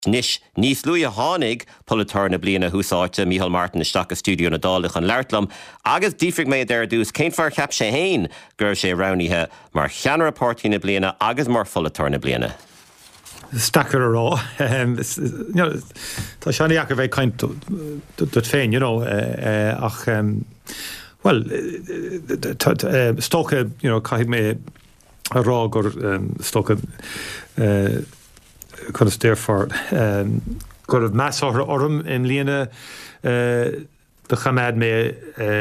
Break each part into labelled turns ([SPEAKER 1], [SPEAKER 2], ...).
[SPEAKER 1] Nis níos luí a tháinig polytóir na bliana húsáte Micheál Martin isteach a stúdiú na Dálaach an Leirtlam, agus dífrig méid ar dús cén fear ceap sé hain gur sé raníthe mar cheanar apáirtí na bliana agus mar polytóir na bliana.
[SPEAKER 2] Stacker rá. Tá seanna ag a bheith caint dut féin, ach well, stocha, caithfid mé a rá gur stocha could have therefore got a mass orm in Liena the Hamad me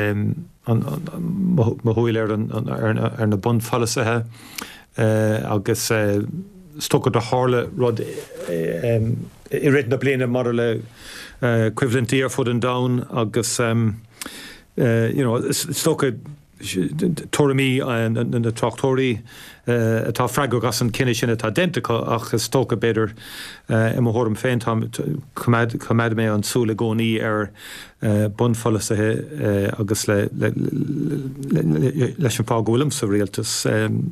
[SPEAKER 2] Mahuiler and a bund fallace agus stuck the Harle rod written up Liena model equivalent deer foot and down agus stuck a Tormi and the Trachtori tá fraggo gas an cinne sin identical ach stocha beidir I horm féin cumad mé an súla gcónaí bunfollasathe agus leis an pá ghfuilm sa rialtas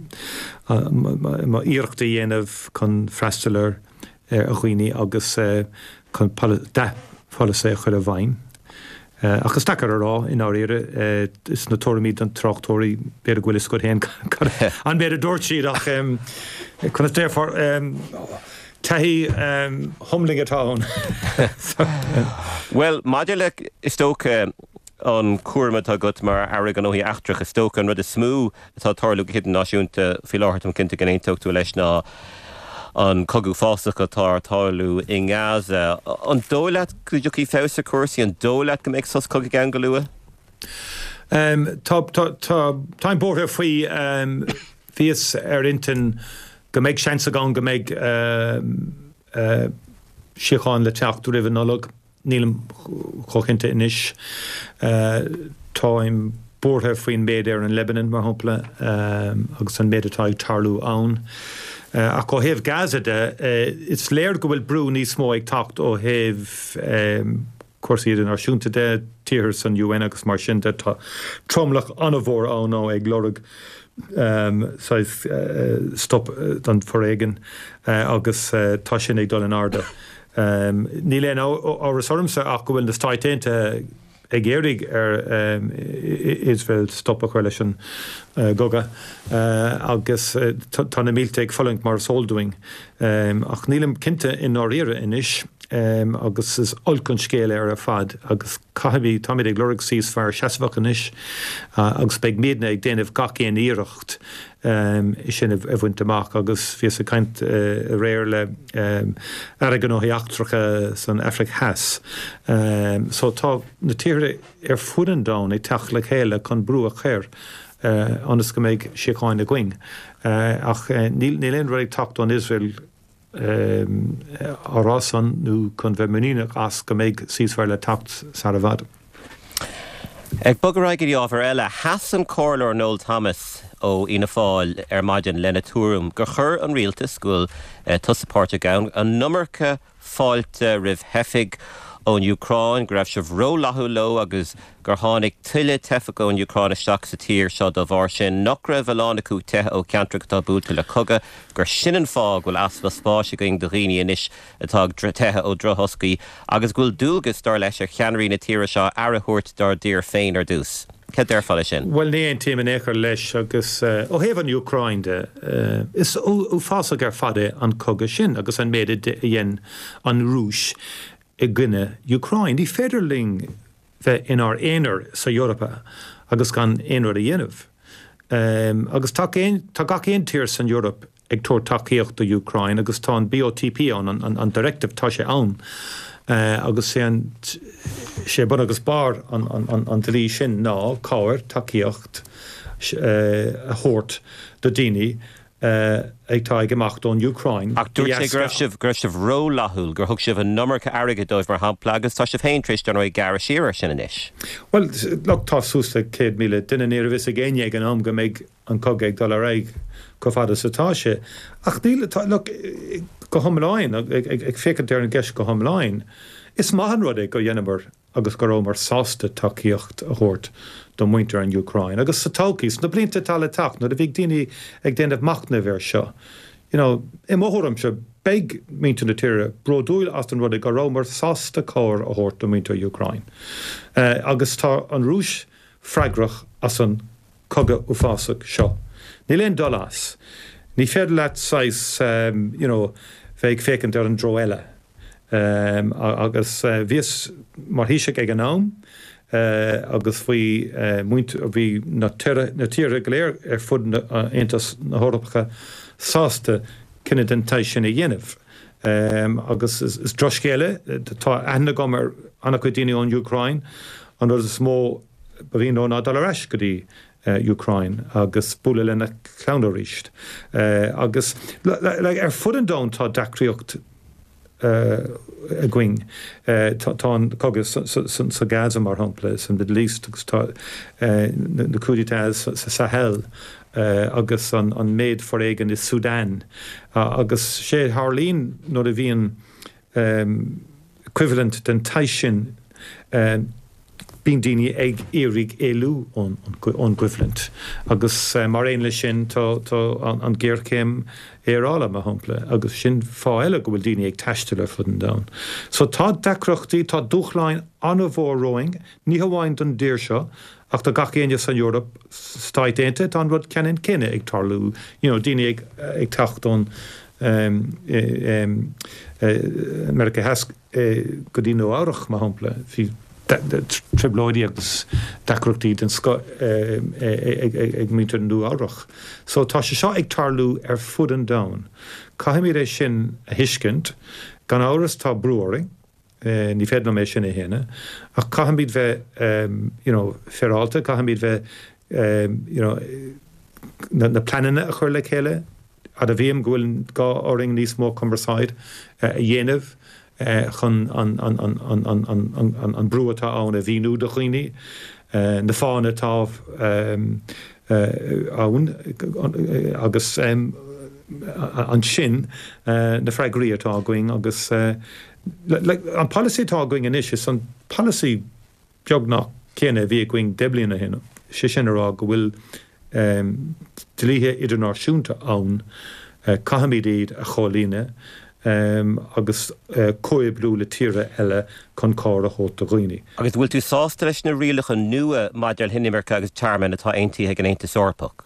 [SPEAKER 2] má íochta dhéanamh chun freistalir a chuoine agus chun follasa chuir a bhain. Agus stacar rá in áíire is na tormíd an trachtóirí beidir ghuiile go héin an beidir dúirt ach chun therefore taí humling atá.
[SPEAKER 1] Well, maidir le is tócha an cuairma tá gut mar airg an óí achtrach is tócha an rud is smú atá tarlú go hiad náisiúnta fi láthart an cinnte gan éontóchtú leis ná an cogu fásacha táirtáilú i Gaza. An dóilead chuideach í fésa cuasaí an dóilead go méid sos cogu gan go luath?
[SPEAKER 2] Tá bórtha faoi bhíos intin go méid seansa gan go méid siocháin le teachtú ribh nolog nílam chochinta inis. Táim bórtha faoin méid ar an Lebanon mar hopla agus an méid atá ag tarlú ann. Ach go héamh Gaza it's léir go bhfuil brú níos mó ag tacht ó héamh cuasaí an arsúnta de tíothar san UN agus mar sin de tá tromlach anna bhór ann ó ag lorg stop don foréigen agus tá sin ag dul an arda. Ní léon áras ormsa ach go bhfuil na stáiténta ag éirigh Israel stop a chuir leis an goga agus tá na mílte ag following mar sóldúing ach nílim cinnte in áíire inis agus is olcún scéal ar a fad agus caithbí táid ag lorg síos fear seasfach inis agus beag míadna ag déanamh gacéon íireacht is sin a bhaint amach agus fios a caint réir le airgan ó achtracha san Afric Has. So tá na tíre fuan down ag teach le chéile chun brú a chéir anas go méid siocháin a going. Ach níl éon rud ag tacht an Israel árásan nó chun bheith muíneach as go méid síosfear le tacht sa a bhad.
[SPEAKER 1] Ag bogaráid í ábhar eile Hassan Corlor Noel Thomas ó ina fáil maidin lena túrum gur chur an rialtas gúil tusapáirte gan an numarcha fáilte rih hefig ón Ucrain go raibh sibh ró lathú lo agus gur tháinig tuile tefacha ón Ucrain isteach sa tír seo do bhar sin nach raibh bhealán acu tethe ó ceantracha tá búta le coga gur sin an fá ghfuil asfa spáise going do riine inis atá tethe ó drothoscaí agus ghfuil dúlgus dar leis ar cheannarí na tíre seo airthirt dar dír féin ar dús. Cé dar fáile sin?
[SPEAKER 2] Well, ní ein tíim an éair leis agus ó héamh an Ucrain is ó fása gur fada an coga sin agus an méad dhéan an rúis I gine Ucrain. Ní féidirling bheith inar éonar sa Europa agus gan éonar a dhéanamh. Agus tá gach éon tír san Europa ag tóir takeíocht do Ucrain agus tá an BOTP an directive tá sé ann. Agus sé bun agus bar an dlí sin ná cáir takeíocht a chóirt do daoine ag tá ag gemacht ón Ucrain.
[SPEAKER 1] Ach dúirt sé gur sibh ró lathúil gur thug sibh an numarcha airge dóibh mar hampla agus tá sibh féin tríiste an gar síar sin inis.
[SPEAKER 2] Well, loch tá sústa 100 míle duine níor bhís a géine ag an am go méid an cog ag dul raig go fada satá sé. Ach níle go thomláin ag fécinn ar an gceist go thomláin. Is maithan rud ag go dhéanamar agus go raibh mar sásta takeíocht a chóirt do muintear an Ucrain. Agus sa talcís na blianta tal tacht na a bhíh daoine ag déanamh machna bhar seo. I móthúram se beg mínta na tíre broúil as an rud go rámar sásta cóir a thuirt do mínta Ucrain. Agus tá an rúis freigrach as an cogad uafásach seo. Ní léon dolas. Ní féidir leat sais, bheith fécinn ar an droile. Agus bhíos mar híiseach ag an nám, agus bhí na tíre goléir ar fud Aontas na Eorpacha sásta cinenne den tais sin a dhéanamh. Agus is droscéile, tá aithne gom ar anna chu daoine ón Ucrain, an rud is mó ba bhíon ón adal ar eis go dtí Ucrain agus bula lena clownaríist. Agus ar fud an dón tá dacríocht a going tá an cogus sa Gaza mar hampla san Middle East tá na cúditas sa Sahel agus an méid for éigen is Sudan agus sé Harlín nó a bhíon equivalent den taisin bín daoine ag éirigh éilú ón equivalent agus mar aon lei sin tá an ggéircéim érála a hampla agus sin fá eile go bhfuil daoine ag taisteal ar fud an domhan. So tá dacrochtaí tá dúchláin anna bhór roing, ní hamháin don dír seo, ach tá gach aine san Eorop stáit éanta tá an rud ceann cinenne ag tarlú, daoine ag tachtón America heas go dtí nó áireach a hampla hí tribloidí agus dacrochtaí den ag mítar nó áireach. So tá sé seo ag tarlú ar fud an domhan. Caithimid é sin a hiiscint, gan áras tá brúiring, ní féidir mé sin é héine, ach caithimid bheith fearálta, caithimid bheith na planine a chuir le chéile, a bhíam go bhfuil gá áring níos mó conversáid a dhéanamh chun an brúatá ann a bhíú do chuoine, na fána tá ann agus an sin na freigríatá going agus an policy tá going inis is an policy beagnach céine bhí going deblianna héna sé sin ará go bhfuil dlíthe idirnáisiúnta ann caihamid iad a cholíne agus cóibhlú le tíre eile chun cá a chót a ghoine.
[SPEAKER 1] Agus bhfuil tú sásta leis na rialacha nua maidir Hinnimercha agus Charman atá aontaithe an Aontas Eorpach?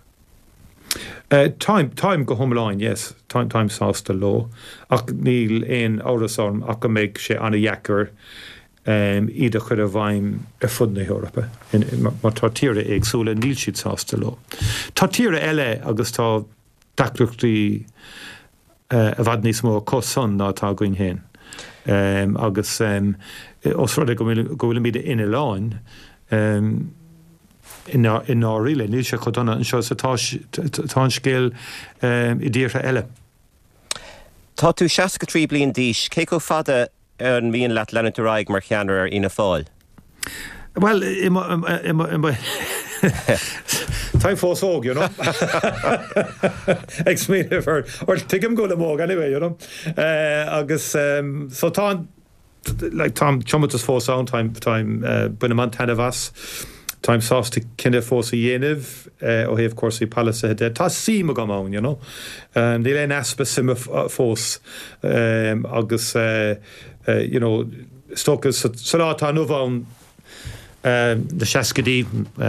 [SPEAKER 2] Time go homláin, yes. Time sásta lá. Ach níl éon árasorm ach go méid sé anna dhheacair iad a chur a bhaim ar fud na Eorpa. Mar tá tíre agsúla níl siad sásta lá. Tá tíre eile agus tá dacrochtaí a bhad níos mó cosán ná tá going héin. Agus os rud go bhfuil míad ina láin in ná riile, níl sé chudonna an seo tá an scéal i ddíortha eile.
[SPEAKER 1] Tá tú 63 bliain díos, cé go fada an míon leat leanúint raig mar cheanar ar ina fáil?
[SPEAKER 2] Well, time fós óg, ag smíre or tuigim go le móg anyway, agus so tá chomatas fós an time buine man tanna bhas, time sásta cinenne fós a dhéanamh ó héobh cuasaí palace de tá síma go mán, ní le aspa sima fós agus stochas sa tá nó bhán de seascadí,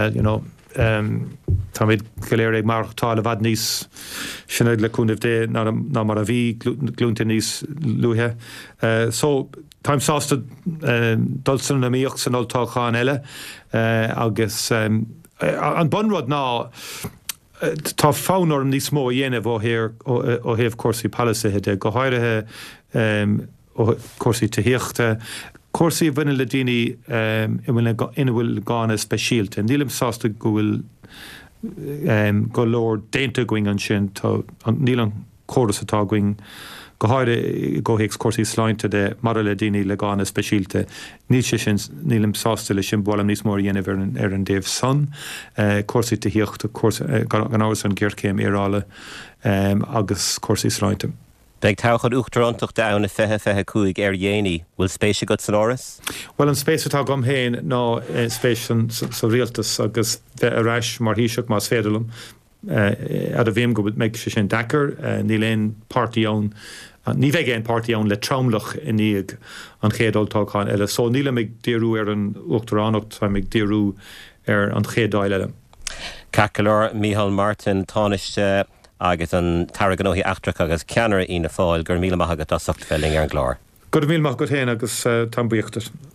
[SPEAKER 2] tá méid go léir ag marachtáil a bhad níos sinad le cúnamh dé ná mar a bhí glúnta níos luúthe. So táim sásta dulsan na míocht san oltácháin eile agus an bunrod ná tá fánorm níos mó dhéanamh ó héobh cuasaí palace de go háirithe ó cuasaí taíochta. Cuasaí bhaine le daoine ina bhfuil gána speisialta. Nílim sásta go bhfuil go leor déanta going an sin níl an choras atá going go háire go héics cuasaí sláinte de mar le daoine le gána speisialta. Níl sé sin nílim sásta le sin bhlam níos mór dhéanamh ar an déobh son, cuasaí taíochta gan áras an ggéircéim érála agus cuasaí sláinte.
[SPEAKER 1] Beag táchad uachtarantach dana fethe cúig ar dhéanaí, bhfuil spéise go san áras?
[SPEAKER 2] Well, an spéise tá gom héin ná spéis sa rialtas agus bheith aráis mar híiseach más féidirlam a bhíam go meid sé sin dachar, ní léon party ann ní bheith géin party an le traumlach in íag an chéadoltáán eile. So níle mig déirú an Uachtaránacht tá mig déirú an chéadáil eile.
[SPEAKER 1] Cacalor Micheál Martin táneiste agus an Tarraganóí Achtrach agus ceannaire ina fáil gur míle maithagad tá socht felling ar an glár.
[SPEAKER 2] Go míle maith go héana agus tá buíochtas.